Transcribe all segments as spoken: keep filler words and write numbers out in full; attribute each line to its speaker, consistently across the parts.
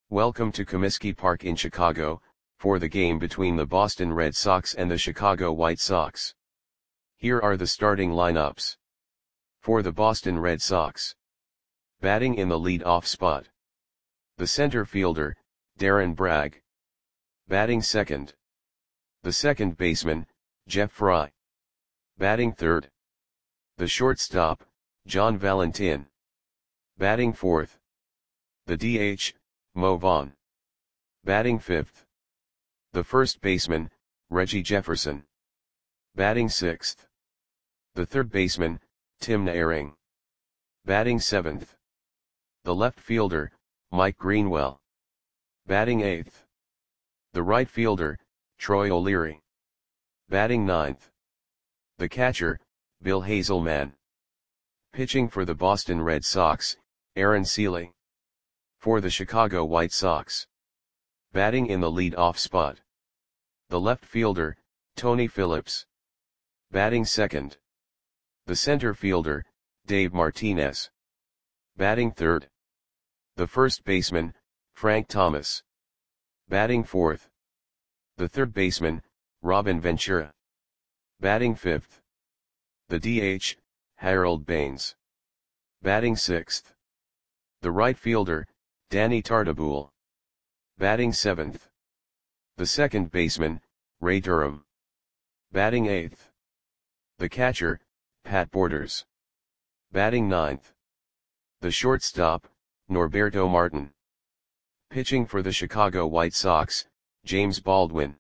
Speaker 1: Welcome to Comiskey Park in Chicago, for the game between the Boston Red Sox and the Chicago White Sox. Here are the starting lineups. For the Boston Red Sox. Batting in the lead-off spot. The center fielder, Darren Bragg. Batting second. The second baseman, Jeff Frye. Batting third. The shortstop, John Valentin. Batting fourth. The D H, Mo Vaughn. Batting fifth. The first baseman, Reggie Jefferson. Batting sixth. The third baseman, Tim Naehring. Batting seventh. The left fielder, Mike Greenwell. Batting eighth. The right fielder, Troy O'Leary. Batting ninth. The catcher, Bill Hazelman. Pitching for the Boston Red Sox, Aaron Sele. For the Chicago White Sox. Batting in the lead-off spot. The left fielder, Tony Phillips. Batting second. The center fielder, Dave Martinez. Batting third. The first baseman, Frank Thomas. Batting fourth. The third baseman, Robin Ventura. Batting fifth. The D H, Harold Baines. Batting sixth. The right fielder, Danny Tartabull. Batting seventh. The second baseman, Ray Durham. Batting eighth. The catcher, Pat Borders. Batting ninth. The shortstop, Norberto Martin. Pitching for the Chicago White Sox, James Baldwin.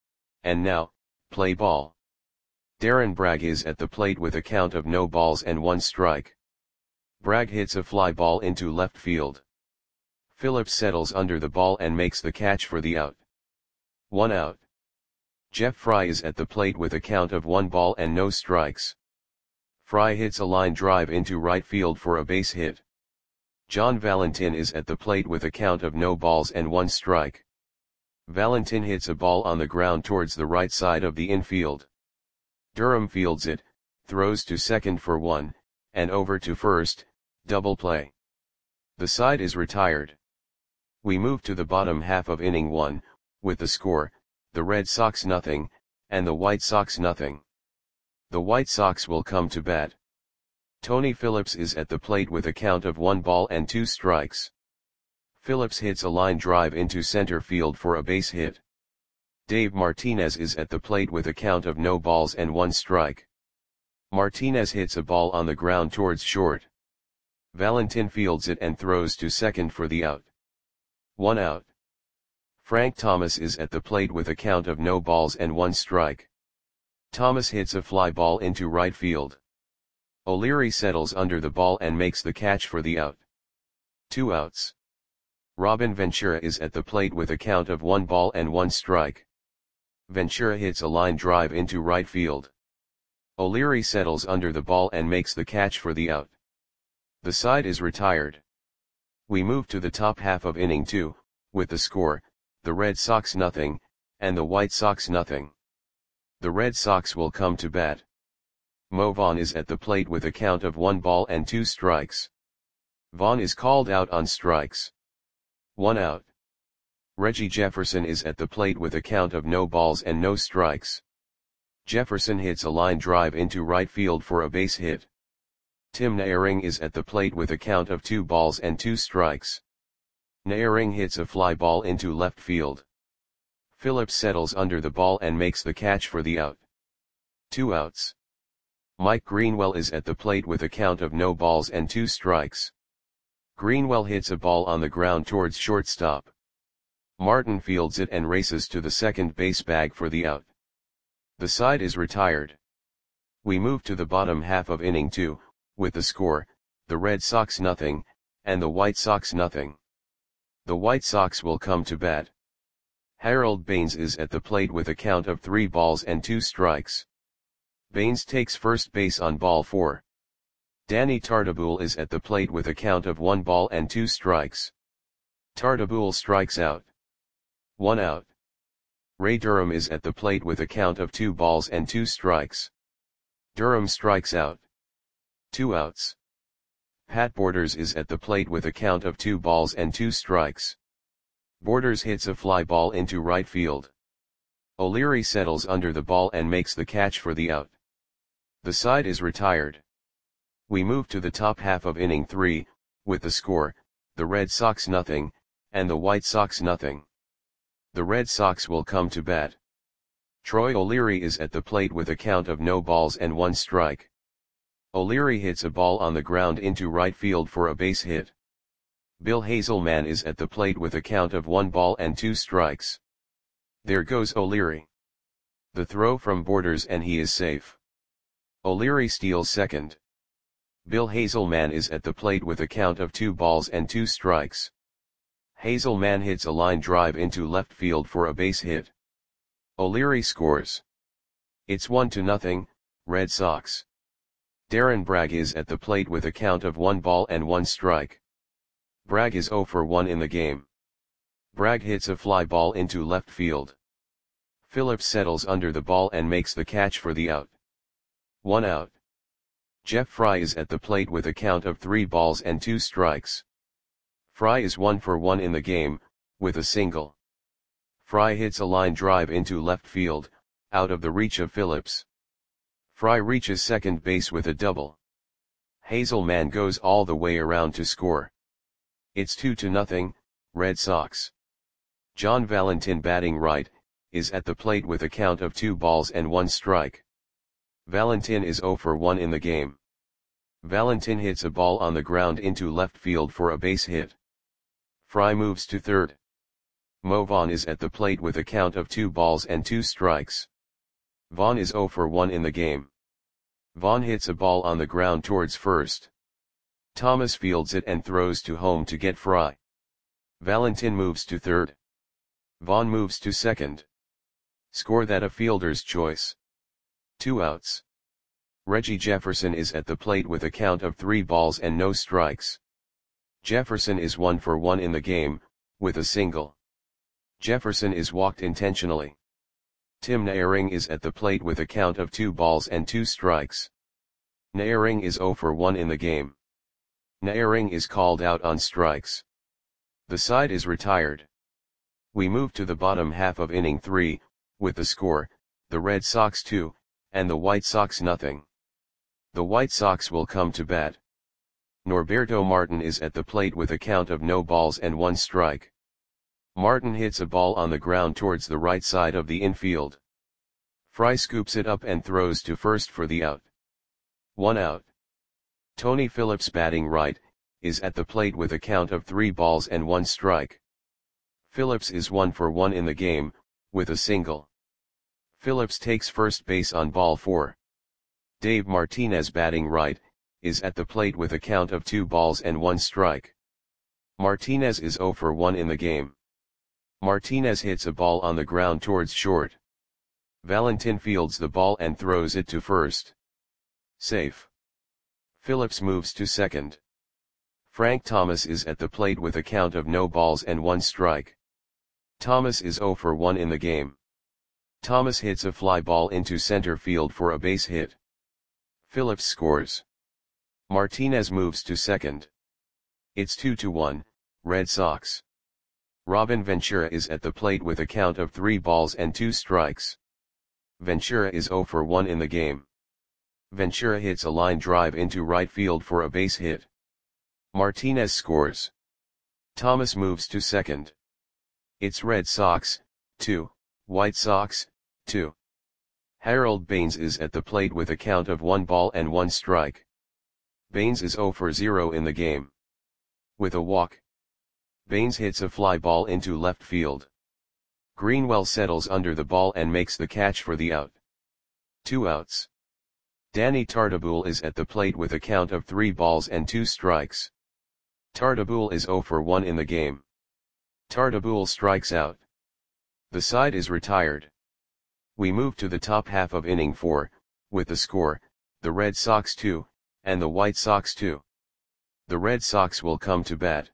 Speaker 1: And now, play ball. Darren Bragg is at the plate with a count of no balls and one strike. Bragg hits a fly ball into left field. Phillips settles under the ball and makes the catch for the out. One out. Jeff Frye is at the plate with a count of one ball and no strikes. Frye hits a line drive into right field for a base hit. John Valentin is at the plate with a count of no balls and one strike. Valentin hits a ball on the ground towards the right side of the infield. Durham fields it, throws to second for one, and over to first, double play. The side is retired. We move to the bottom half of inning one, with the score, the Red Sox nothing, and the White Sox nothing. The White Sox will come to bat. Tony Phillips is at the plate with a count of one ball and two strikes. Phillips hits a line drive into center field for a base hit. Dave Martinez is at the plate with a count of no balls and one strike. Martinez hits a ball on the ground towards short. Valentin fields it and throws to second for the out. One out. Frank Thomas is at the plate with a count of no balls and one strike. Thomas hits a fly ball into right field. O'Leary settles under the ball and makes the catch for the out. Two outs. Robin Ventura is at the plate with a count of one ball and one strike. Ventura hits a line drive into right field. O'Leary settles under the ball and makes the catch for the out. The side is retired. We move to the top half of inning two, with the score, the Red Sox nothing, and the White Sox nothing. The Red Sox will come to bat. Mo Vaughn is at the plate with a count of one ball and two strikes. Vaughn is called out on strikes. One out. Reggie Jefferson is at the plate with a count of no balls and no strikes. Jefferson hits a line drive into right field for a base hit. Tim Naehring is at the plate with a count of two balls and two strikes. Naehring hits a fly ball into left field. Phillips settles under the ball and makes the catch for the out. Two outs. Mike Greenwell is at the plate with a count of no balls and two strikes. Greenwell hits a ball on the ground towards shortstop. Martin fields it and races to the second base bag for the out. The side is retired. We move to the bottom half of inning two, with the score, the Red Sox nothing, and the White Sox nothing. The White Sox will come to bat. Harold Baines is at the plate with a count of three balls and two strikes. Baines takes first base on ball four. Danny Tartabull is at the plate with a count of one ball and two strikes. Tartabull strikes out. One out. Ray Durham is at the plate with a count of two balls and two strikes. Durham strikes out. Two outs. Pat Borders is at the plate with a count of two balls and two strikes. Borders hits a fly ball into right field. O'Leary settles under the ball and makes the catch for the out. The side is retired. We move to the top half of inning three, with the score, the Red Sox nothing, and the White Sox nothing. The Red Sox will come to bat. Troy O'Leary is at the plate with a count of no balls and one strike. O'Leary hits a ball on the ground into right field for a base hit. Bill Hazelman is at the plate with a count of one ball and two strikes. There goes O'Leary. The throw from Borders and he is safe. O'Leary steals second. Bill Hazelman is at the plate with a count of two balls and two strikes. Hazelman hits a line drive into left field for a base hit. O'Leary scores. It's one to nothing, Red Sox. Darren Bragg is at the plate with a count of one ball and one strike. Bragg is zero for one in the game. Bragg hits a fly ball into left field. Phillips settles under the ball and makes the catch for the out. One out. Jeff Fry is at the plate with a count of three balls and two strikes. Fry is one for one in the game, with a single. Fry hits a line drive into left field, out of the reach of Phillips. Fry reaches second base with a double. Hazelman goes all the way around to score. It's two to nothing, Red Sox. John Valentin, batting right, is at the plate with a count of two balls and one strike. Valentin is zero for one in the game. Valentin hits a ball on the ground into left field for a base hit. Fry moves to third. Mo Vaughn is at the plate with a count of two balls and two strikes. Vaughn is zero for one in the game. Vaughn hits a ball on the ground towards first. Thomas fields it and throws to home to get Fry. Valentin moves to third. Vaughn moves to second. Score that a fielder's choice. Two outs. Reggie Jefferson is at the plate with a count of three balls and no strikes. Jefferson is one for one in the game, with a single. Jefferson is walked intentionally. Tim Naehring is at the plate with a count of two balls and two strikes. Naehring is zero for one in the game. Naehring is called out on strikes. The side is retired. We move to the bottom half of inning three, with the score, the Red Sox two, and the White Sox nothing. The White Sox will come to bat. Norberto Martin is at the plate with a count of no balls and one strike. Martin hits a ball on the ground towards the right side of the infield. Fry scoops it up and throws to first for the out. One out. Tony Phillips, batting right, is at the plate with a count of three balls and one strike. Phillips is one for one in the game, with a single. Phillips takes first base on ball four. Dave Martinez, batting right, is at the plate with a count of two balls and one strike. Martinez is zero for one in the game. Martinez hits a ball on the ground towards short. Valentin fields the ball and throws it to first. Safe. Phillips moves to second. Frank Thomas is at the plate with a count of no balls and one strike. Thomas is zero for one in the game. Thomas hits a fly ball into center field for a base hit. Phillips scores. Martinez moves to second. It's two to one, Red Sox. Robin Ventura is at the plate with a count of three balls and two strikes. Ventura is zero for one in the game. Ventura hits a line drive into right field for a base hit. Martinez scores. Thomas moves to second. It's Red Sox, two, White Sox, two. Harold Baines is at the plate with a count of one ball and one strike. Baines is zero for zero in the game. With a walk. Baines hits a fly ball into left field. Greenwell settles under the ball and makes the catch for the out. Two outs. Danny Tartabull is at the plate with a count of three balls and two strikes. Tartabull is zero for one in the game. Tartabull strikes out. The side is retired. We move to the top half of inning four, with the score, the Red Sox two, and the White Sox two. The Red Sox will come to bat.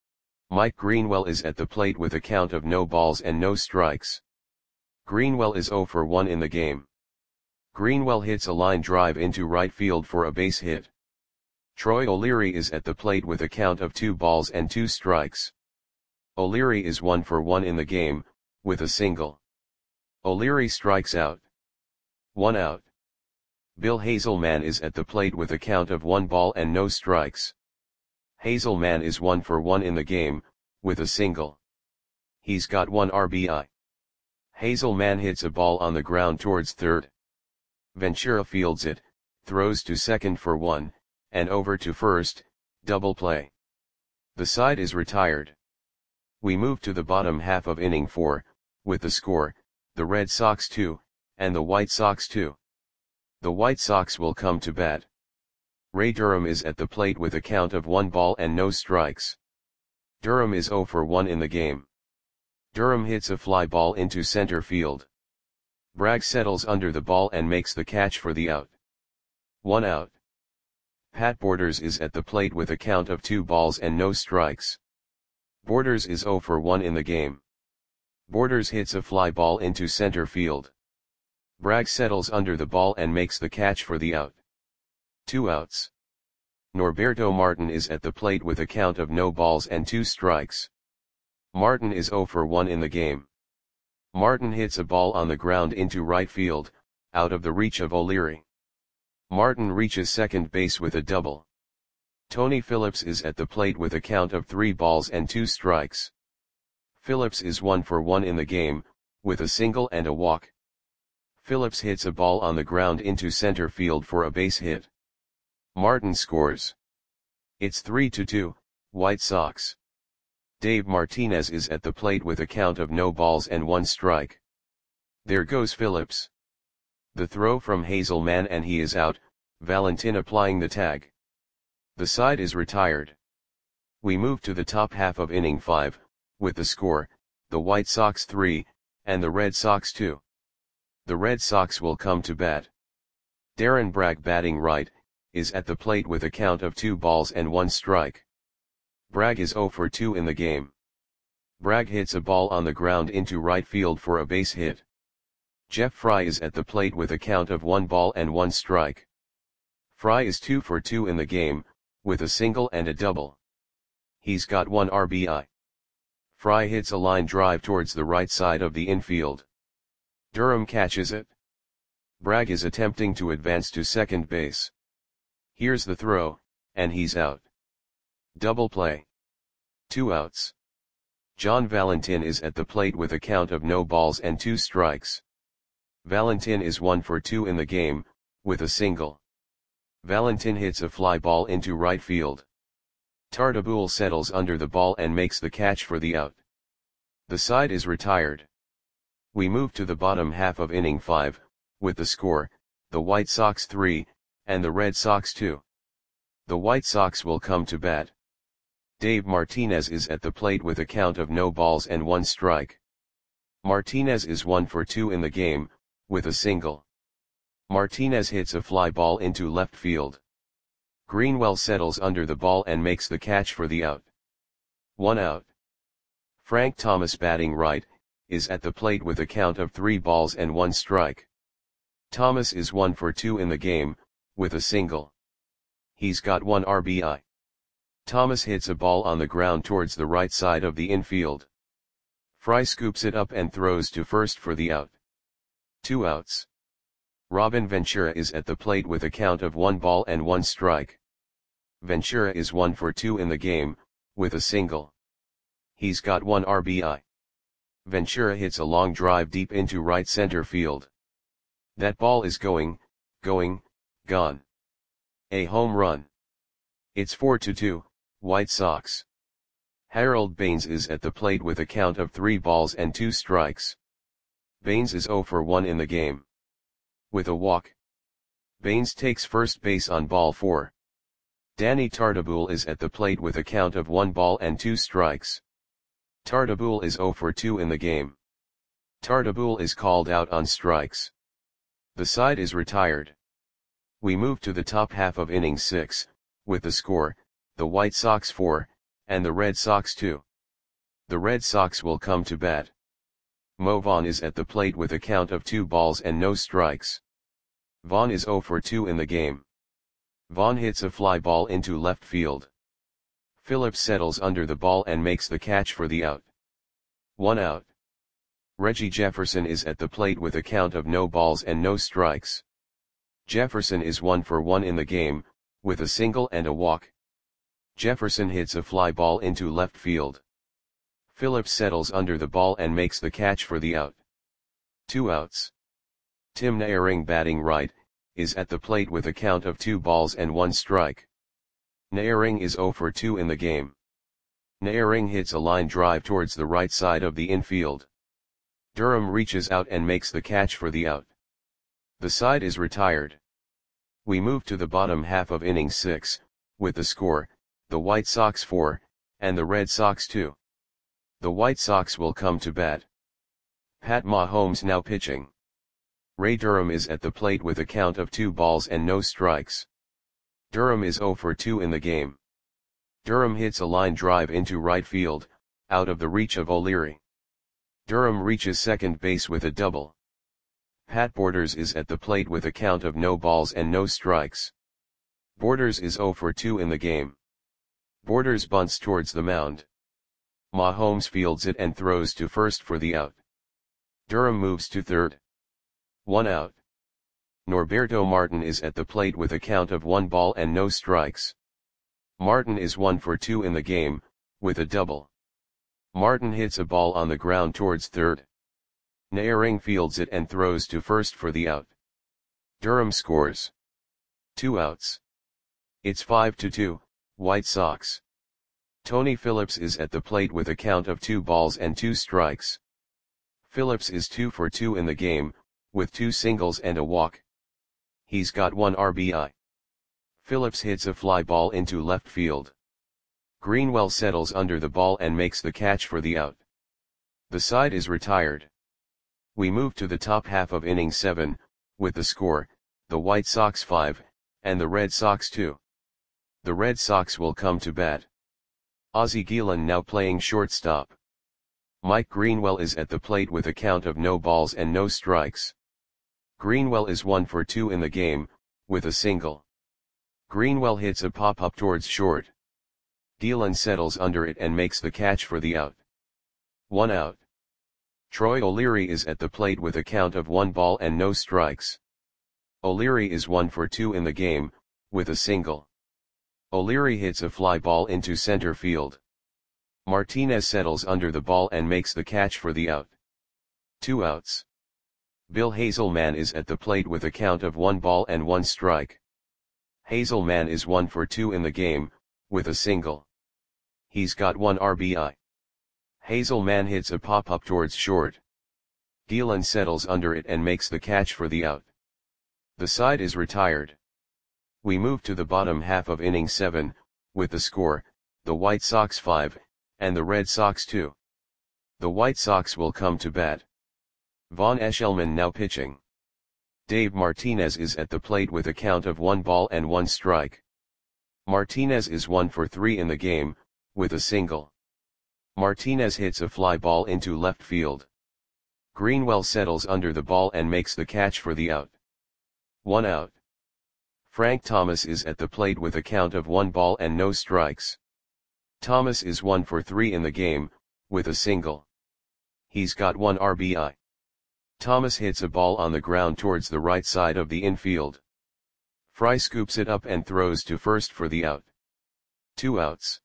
Speaker 1: Mike Greenwell is at the plate with a count of no balls and no strikes. Greenwell is zero for one in the game. Greenwell hits a line drive into right field for a base hit. Troy O'Leary is at the plate with a count of two balls and two strikes. O'Leary is one for one in the game, with a single. O'Leary strikes out. One out. Bill Hazelman is at the plate with a count of one ball and no strikes. Hazelman is one for one in the game, with a single. He's got one R B I. Hazelman hits a ball on the ground towards third. Ventura fields it, throws to second for one, and over to first, double play. The side is retired. We move to the bottom half of inning four, with the score, the Red Sox two, and the White Sox two. The White Sox will come to bat. Ray Durham is at the plate with a count of one ball and no strikes. Durham is zero for one in the game. Durham hits a fly ball into center field. Bragg settles under the ball and makes the catch for the out. One out. Pat Borders is at the plate with a count of two balls and no strikes. Borders is zero for one in the game. Borders hits a fly ball into center field. Bragg settles under the ball and makes the catch for the out. Two outs. Norberto Martin is at the plate with a count of no balls and two strikes. Martin is zero for one in the game. Martin hits a ball on the ground into right field, out of the reach of O'Leary. Martin reaches second base with a double. Tony Phillips is at the plate with a count of three balls and two strikes. Phillips is one for one in the game, with a single and a walk. Phillips hits a ball on the ground into center field for a base hit. Martin scores. It's three to two, White Sox. Dave Martinez is at the plate with a count of no balls and one strike. There goes Phillips. The throw from Hazelman and he is out, Valentin applying the tag. The side is retired. We move to the top half of inning five, with the score, the White Sox three, and the Red Sox two. The Red Sox will come to bat. Darren Bragg batting right, is at the plate with a count of two balls and one strike. Bragg is zero for two in the game. Bragg hits a ball on the ground into right field for a base hit. Jeff Fry is at the plate with a count of one ball and one strike. Fry is two for two in the game, with a single and a double. He's got one R B I. Fry hits a line drive towards the right side of the infield. Durham catches it. Bragg is attempting to advance to second base. Here's the throw, and he's out. Double play. Two outs. John Valentin is at the plate with a count of no balls and two strikes. Valentin is one for two in the game, with a single. Valentin hits a fly ball into right field. Tartabull settles under the ball and makes the catch for the out. The side is retired. We move to the bottom half of inning five, with the score, the White Sox three, and the Red Sox two. The White Sox will come to bat. Dave Martinez is at the plate with a count of no balls and one strike. Martinez is one for two in the game, with a single. Martinez hits a fly ball into left field. Greenwell settles under the ball and makes the catch for the out. One out. Frank Thomas batting right, is at the plate with a count of three balls and one strike. Thomas is one for two in the game, with a single. He's got one R B I. Thomas hits a ball on the ground towards the right side of the infield. Fry scoops it up and throws to first for the out. Two outs. Robin Ventura is at the plate with a count of one ball and one strike. Ventura is one for two in the game, with a single. He's got one R B I. Ventura hits a long drive deep into right center field. That ball is going, going, gone. A home run. It's four to two, White Sox. Harold Baines is at the plate with a count of three balls and two strikes. Baines is zero for one in the game. With a walk. Baines takes first base on ball four. Danny Tartabull is at the plate with a count of one ball and two strikes. Tartabull is zero for two in the game. Tartabull is called out on strikes. The side is retired. We move to the top half of inning six, with the score, the White Sox four, and the Red Sox two. The Red Sox will come to bat. Mo Vaughn is at the plate with a count of two balls and no strikes. Vaughn is zero for two in the game. Vaughn hits a fly ball into left field. Phillips settles under the ball and makes the catch for the out. One out. Reggie Jefferson is at the plate with a count of no balls and no strikes. Jefferson is one for one in the game, with a single and a walk. Jefferson hits a fly ball into left field. Phillips settles under the ball and makes the catch for the out. Two outs. Tim Naehring, batting right, is at the plate with a count of two balls and one strike. Naehring is zero for two in the game. Naehring hits a line drive towards the right side of the infield. Durham reaches out and makes the catch for the out. The side is retired. We move to the bottom half of inning six, with the score, the White Sox four, and the Red Sox two. The White Sox will come to bat. Pat Mahomes now pitching. Ray Durham is at the plate with a count of two balls and no strikes. Durham is zero for two in the game. Durham hits a line drive into right field, out of the reach of O'Leary. Durham reaches second base with a double. Pat Borders is at the plate with a count of no balls and no strikes. Borders is zero for two in the game. Borders bunts towards the mound. Mahomes fields it and throws to first for the out. Durham moves to third. One out. Norberto Martin is at the plate with a count of one ball and no strikes. Martin is one for two in the game, with a double. Martin hits a ball on the ground towards third. Naehring fields it and throws to first for the out. Durham scores. Two outs. It's five to two, White Sox. Tony Phillips is at the plate with a count of two balls and two strikes. Phillips is two for two in the game, with two singles and a walk. He's got one R B I. Phillips hits a fly ball into left field. Greenwell settles under the ball and makes the catch for the out. The side is retired. We move to the top half of inning seven, with the score, the White Sox five, and the Red Sox two. The Red Sox will come to bat. Ozzie Guillen now playing shortstop. Mike Greenwell is at the plate with a count of no balls and no strikes. Greenwell is one for two in the game, with a single. Greenwell hits a pop-up towards short. Guillen settles under it and makes the catch for the out. One out. Troy O'Leary is at the plate with a count of one ball and no strikes. O'Leary is one for two in the game, with a single. O'Leary hits a fly ball into center field. Martinez settles under the ball and makes the catch for the out. Two outs. Bill Hazelman is at the plate with a count of one ball and one strike. Hazelman is one for two in the game, with a single. He's got one R B I. Hazelman hits a pop-up towards short. Guillen settles under it and makes the catch for the out. The side is retired. We move to the bottom half of inning seven, with the score, the White Sox five, and the Red Sox two. The White Sox will come to bat. Vaughn Eshelman now pitching. Dave Martinez is at the plate with a count of one ball and one strike. Martinez is one for three in the game, with a single. Martinez hits a fly ball into left field. Greenwell settles under the ball and makes the catch for the out. One out. Frank Thomas is at the plate with a count of one ball and no strikes. Thomas is one for three in the game, with a single. He's got one R B I. Thomas hits a ball on the ground towards the right side of the infield. Fry scoops it up and throws to first for the out. Two outs.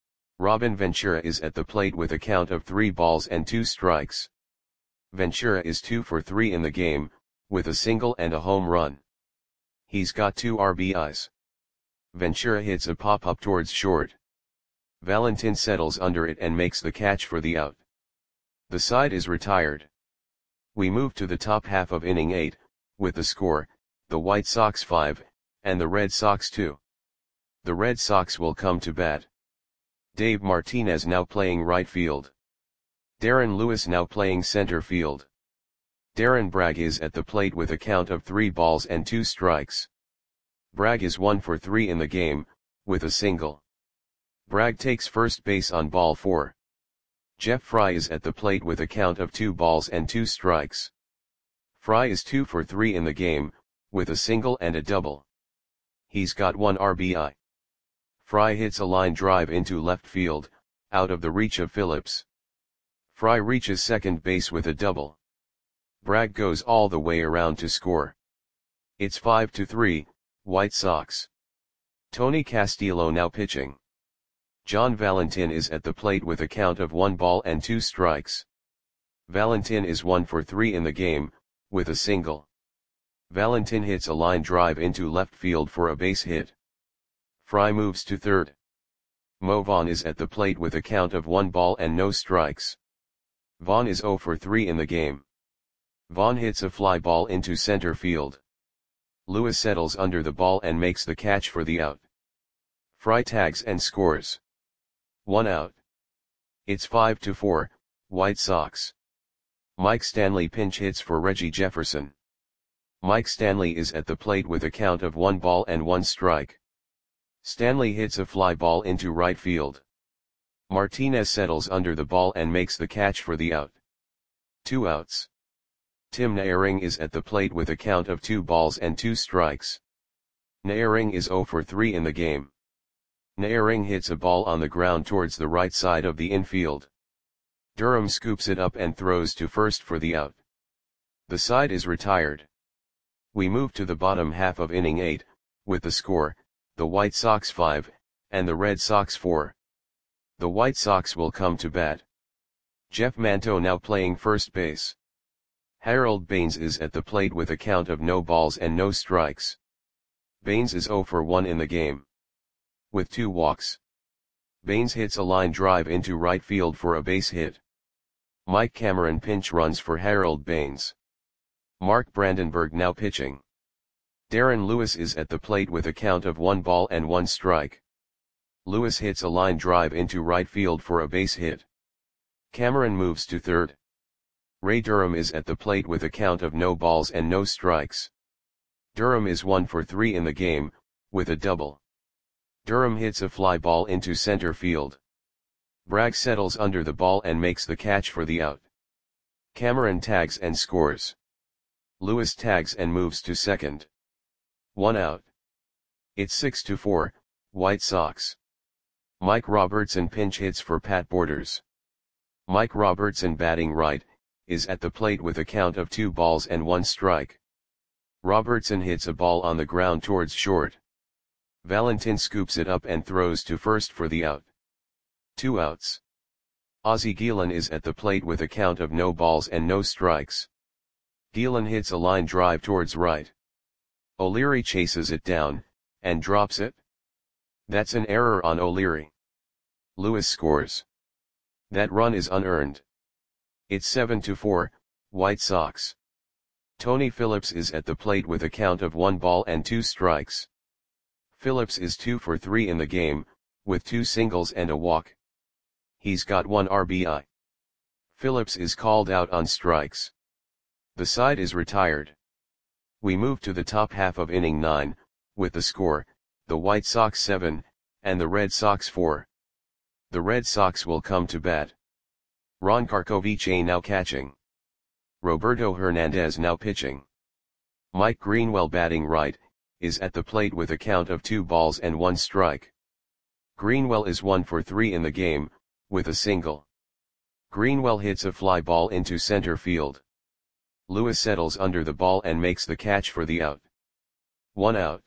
Speaker 1: Robin Ventura is at the plate with a count of three balls and two strikes. Ventura is two for three in the game, with a single and a home run. He's got two R B Is. Ventura hits a pop-up towards short. Valentin settles under it and makes the catch for the out. The side is retired. We move to the top half of inning eight, with the score, the White Sox five, and the Red Sox two. The Red Sox will come to bat. Dave Martinez now playing right field. Darren Lewis now playing center field. Darren Bragg is at the plate with a count of three balls and two strikes. Bragg is one for three in the game, with a single. Bragg takes first base on ball four. Jeff Fry is at the plate with a count of two balls and two strikes. Fry is two for three in the game, with a single and a double. He's got one R B I. Fry hits a line drive into left field, out of the reach of Phillips. Fry reaches second base with a double. Bragg goes all the way around to score. It's five to three, White Sox. Tony Castillo now pitching. John Valentin is at the plate with a count of one ball and two strikes. Valentin is one for three in the game, with a single. Valentin hits a line drive into left field for a base hit. Fry moves to third. Mo Vaughn is at the plate with a count of one ball and no strikes. Vaughn is zero for three in the game. Vaughn hits a fly ball into center field. Lewis settles under the ball and makes the catch for the out. Fry tags and scores. One out. It's five to four, White Sox. Mike Stanley pinch hits for Reggie Jefferson. Mike Stanley is at the plate with a count of one ball and one strike. Stanley hits a fly ball into right field. Martinez settles under the ball and makes the catch for the out. Two outs. Tim Naehring is at the plate with a count of two balls and two strikes. Naehring is zero for three in the game. Naehring hits a ball on the ground towards the right side of the infield. Durham scoops it up and throws to first for the out. The side is retired. We move to the bottom half of inning eight, with the score, the White Sox five, and the Red Sox four. The White Sox will come to bat. Jeff Manto now playing first base. Harold Baines is at the plate with a count of no balls and no strikes. Baines is zero for one in the game. With two walks. Baines hits a line drive into right field for a base hit. Mike Cameron pinch runs for Harold Baines. Mark Brandenburg now pitching. Darren Lewis is at the plate with a count of one ball and one strike. Lewis hits a line drive into right field for a base hit. Cameron moves to third. Ray Durham is at the plate with a count of no balls and no strikes. Durham is one for three in the game, with a double. Durham hits a fly ball into center field. Bragg settles under the ball and makes the catch for the out. Cameron tags and scores. Lewis tags and moves to second. One out. It's six to four, White Sox. Mike Robertson pinch hits for Pat Borders. Mike Robertson batting right, is at the plate with a count of two balls and one strike. Robertson hits a ball on the ground towards short. Valentin scoops it up and throws to first for the out. Two outs. Ozzie Guillen is at the plate with a count of no balls and no strikes. Guillen hits a line drive towards right. O'Leary chases it down, and drops it. That's an error on O'Leary. Lewis scores. That run is unearned. It's seven to four, White Sox. Tony Phillips is at the plate with a count of one ball and two strikes. Phillips is two for three in the game, with two singles and a walk. He's got one R B I. Phillips is called out on strikes. The side is retired. We move to the top half of inning nine, with the score, the White Sox seven, and the Red Sox four. The Red Sox will come to bat. Ron Karkovice now catching. Roberto Hernandez now pitching. Mike Greenwell batting right, is at the plate with a count of two balls and one strike. Greenwell is one for three in the game, with a single. Greenwell hits a fly ball into center field. Lewis settles under the ball and makes the catch for the out. One out.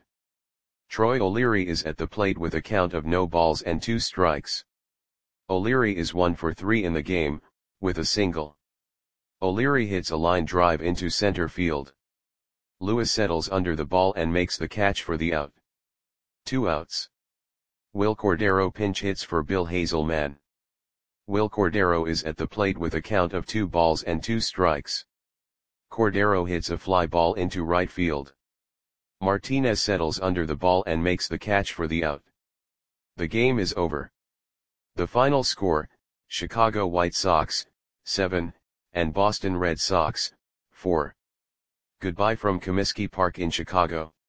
Speaker 1: Troy O'Leary is at the plate with a count of no balls and two strikes. O'Leary is one for three in the game, with a single. O'Leary hits a line drive into center field. Lewis settles under the ball and makes the catch for the out. Two outs. Will Cordero pinch hits for Bill Hazelman. Will Cordero is at the plate with a count of two balls and two strikes. Cordero hits a fly ball into right field. Martinez settles under the ball and makes the catch for the out. The game is over. The final score, Chicago White Sox, seven, and Boston Red Sox, four. Goodbye from Comiskey Park in Chicago.